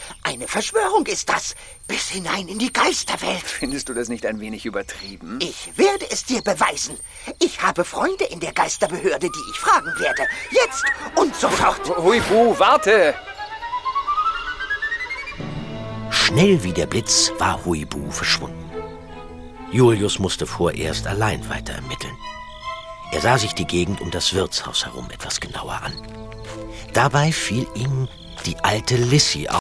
Eine Verschwörung ist das, bis hinein in die Geisterwelt. Findest du das nicht ein wenig übertrieben? Ich werde es dir beweisen. Ich habe Freunde in der Geisterbehörde, die ich fragen werde. Jetzt und sofort. Huibu, warte! Schnell wie der Blitz war Huibu verschwunden. Julius musste vorerst allein weiter ermitteln. Er sah sich die Gegend um das Wirtshaus herum etwas genauer an. Dabei fiel ihm die alte Lissy auf.